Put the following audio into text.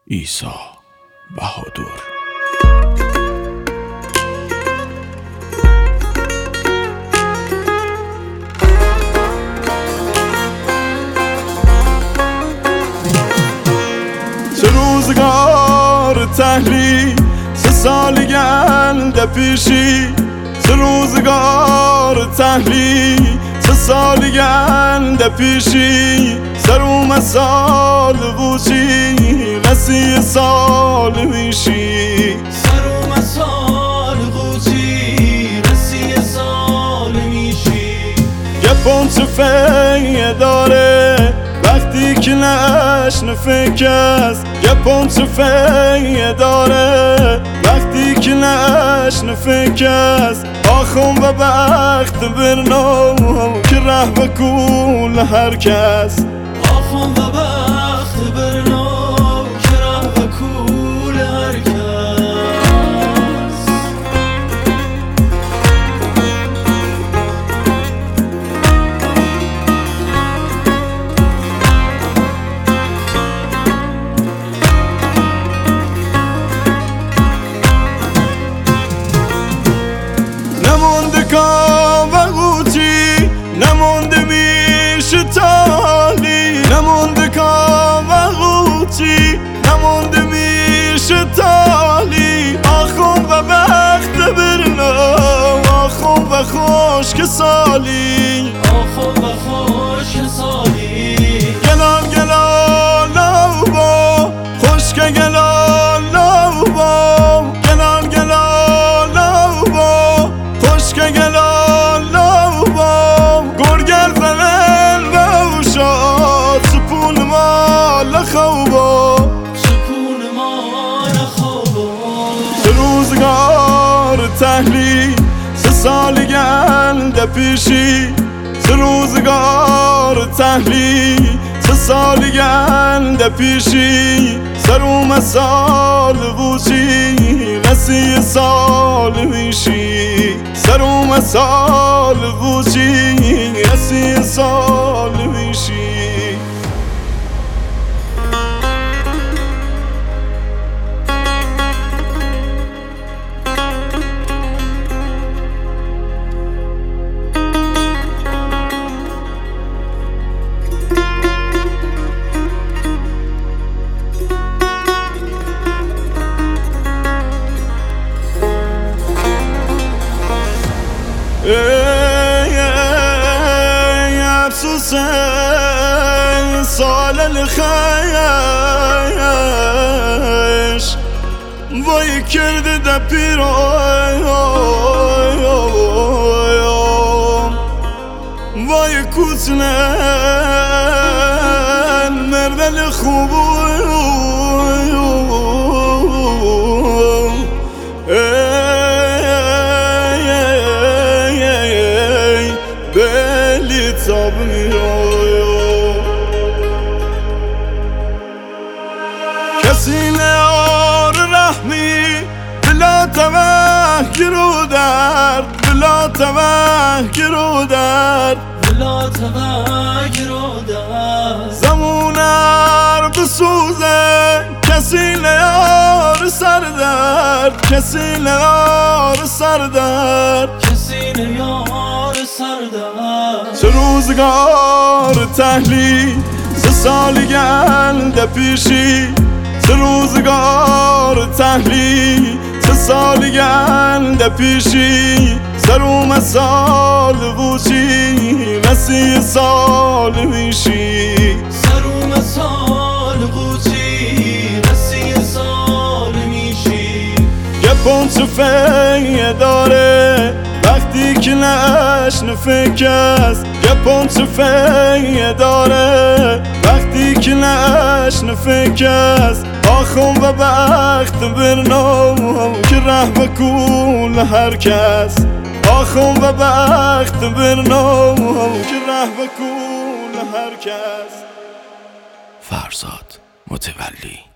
عیسی بهادر. چه روزگار تحلیل 3 سال گنده پیشی، چه روزگار تحلیل 3 سال گنده پیشی، سروم سال بوچی قصی سال میشی، سروم سال بوچی قصی سال میشی. گپون چه فیه داره وقتی که نشن فکست، گپون چه فیه داره وقتی که نشن فکست. آخون و بخت برنو که ره به کول هر کس، آخون و بخت برنو که ره به کول هر کس. نمونده کام و قوچی، نمونده میشه تالی، نمونده کام و قوچی، نمونده میشه تالی. آخون و بخت برنو، آخون و خشک سالی، آخون و خشک سالی. گلال گلال لابا خشک گلال لابا، گلال گلال لابا خشک گلال لابا. گرگر زنن بوشاد سپون مال خوبا، سپون مال خوبا. چه روزگار تحلیل 3 سال گنده پیشی، چه روزگار تحلیل 3 سال گنده پیشی، سروم سال بوچی قصی سال میشی، سروم سال بوچی قصی سال میشی. ای افسوس سال الخیش، وای کرده ده پیرای، وای کوچنن مردن خوبو. تاب میرو کسی نیار رحمی، بلا توهی رو درد، بلا توهی رو درد، بلا توهی رو درد. زمونر بسوزه کسی نیار سر درد، کسی نیار سر درد، کسی نیار سر درد. چه روزگار تحلیل 3 سال گنده پیشی، چه روزگار تحلیل 3 سال گنده پیشی، سروم سال بوچی قصی سال میشی، سروم سال بوچی قصی سال میشی. گپون چه فیه داره وقتی که نشن فکست، گپون چه فیه داره وقتی که نشن فکست. آخون و بخت برنو که ره به کول هر کس، آخون و بخت برنو که ره به کول هر کس. فرزاد متولی.